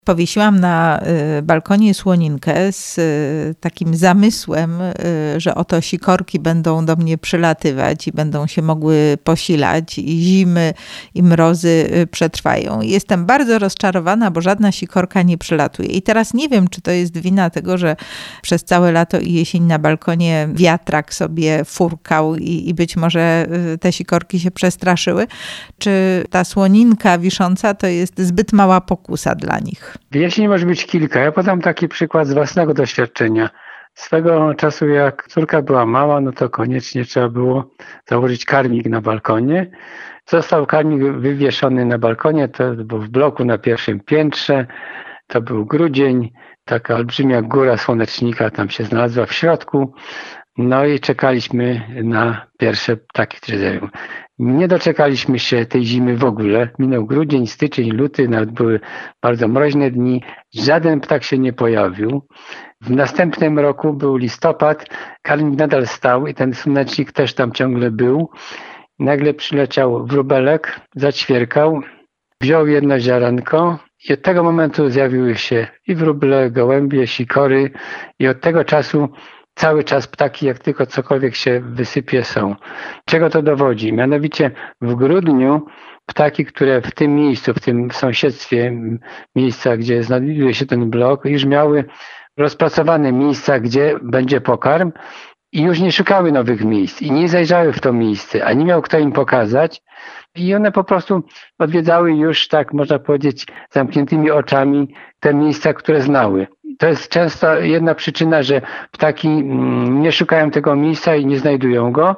Powiesiłam na balkonie słoninkę z takim zamysłem, że oto sikorki będą do mnie przylatywać i będą się mogły posilać i zimy i mrozy przetrwają. Jestem bardzo rozczarowana, bo żadna sikorka nie przylatuje. I teraz nie wiem, czy to jest wina tego, że przez całe lato i jesień na balkonie wiatrak sobie furkał i być może te sikorki się przestraszyły, czy ta słoninka wisząca to jest zbyt mała pokusa dla nich. Wyjaśnień może być kilka. Ja podam taki przykład z własnego doświadczenia. Swego czasu, jak córka była mała, no to koniecznie trzeba było założyć karmik na balkonie. Został karmik wywieszony na balkonie, to był w bloku na pierwszym piętrze. To był grudzień, taka olbrzymia góra słonecznika tam się znalazła w środku. No i czekaliśmy na pierwsze ptaki, które zjawią. Nie doczekaliśmy się tej zimy w ogóle. Minął grudzień, styczeń, luty, nawet były bardzo mroźne dni. Żaden ptak się nie pojawił. W następnym roku był listopad, karmik nadal stał i ten słonecznik też tam ciągle był. Nagle przyleciał wróbelek, zaćwierkał, wziął jedno ziarenko i od tego momentu zjawiły się i wróble, gołębie, sikory i od tego czasu cały czas ptaki, jak tylko cokolwiek się wysypie, są. Czego to dowodzi? Mianowicie w grudniu ptaki, które w tym miejscu, w tym sąsiedztwie miejsca, gdzie znajduje się ten blok, już miały rozpracowane miejsca, gdzie będzie pokarm i już nie szukały nowych miejsc i nie zajrzały w to miejsce, a nie miał kto im pokazać. I one po prostu odwiedzały już, tak można powiedzieć, zamkniętymi oczami te miejsca, które znały. To jest często jedna przyczyna, że ptaki nie szukają tego miejsca i nie znajdują go.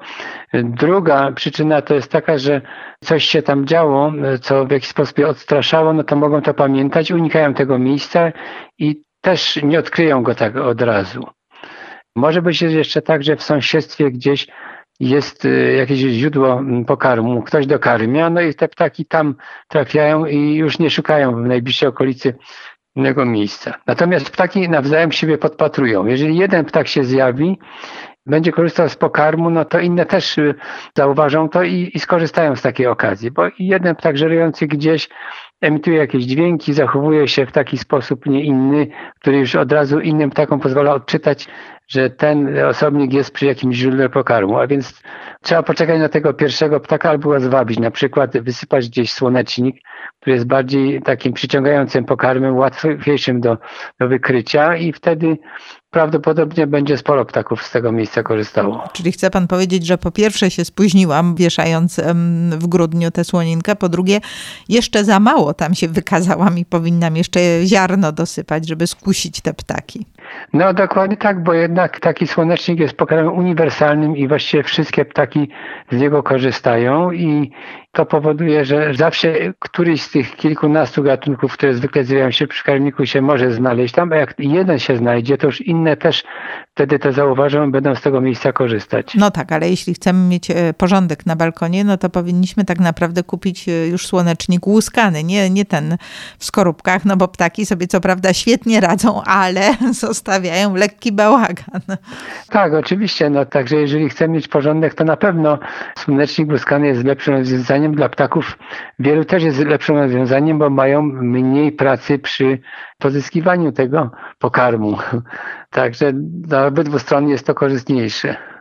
Druga przyczyna to jest taka, że coś się tam działo, co w jakiś sposób je odstraszało, no to mogą to pamiętać, unikają tego miejsca i też nie odkryją go tak od razu. Może być jeszcze tak, że w sąsiedztwie gdzieś jest jakieś źródło pokarmu, ktoś dokarmia, no i te ptaki tam trafiają i już nie szukają w najbliższej okolicy innego miejsca. Natomiast ptaki nawzajem siebie podpatrują. Jeżeli jeden ptak się zjawi, będzie korzystał z pokarmu, no to inne też zauważą to i skorzystają z takiej okazji, bo jeden ptak żerujący gdzieś emituje jakieś dźwięki, zachowuje się w taki sposób, nie inny, który już od razu innym ptakom pozwala odczytać, że ten osobnik jest przy jakimś źródle pokarmu, a więc trzeba poczekać na tego pierwszego ptaka albo go zwabić, na przykład wysypać gdzieś słonecznik, który jest bardziej takim przyciągającym pokarmem, łatwiejszym do wykrycia i wtedy prawdopodobnie będzie sporo ptaków z tego miejsca korzystało. Czyli chce pan powiedzieć, że po pierwsze się spóźniłam, wieszając w grudniu tę słoninkę, po drugie jeszcze za mało tam się wykazałam i powinnam jeszcze ziarno dosypać, żeby skusić te ptaki. No dokładnie tak, bo jednak taki słonecznik jest pokarmem uniwersalnym i właściwie wszystkie ptaki z niego korzystają i to powoduje, że zawsze któryś z tych kilkunastu gatunków, które zwykle zjawiają się przy karmniku, się może znaleźć tam, a jak jeden się znajdzie, to już inne też wtedy to zauważą, będą z tego miejsca korzystać. No tak, ale jeśli chcemy mieć porządek na balkonie, no to powinniśmy tak naprawdę kupić już słonecznik łuskany, nie ten w skorupkach, no bo ptaki sobie co prawda świetnie radzą, ale zostawiają lekki bałagan. Tak, oczywiście, no także jeżeli chcemy mieć porządek, to na pewno słonecznik łuskany jest lepszym rozwiązaniem dla ptaków. Wielu też jest lepszym rozwiązaniem, bo mają mniej pracy przy pozyskiwaniu tego pokarmu. Także dla obydwu stron jest to korzystniejsze.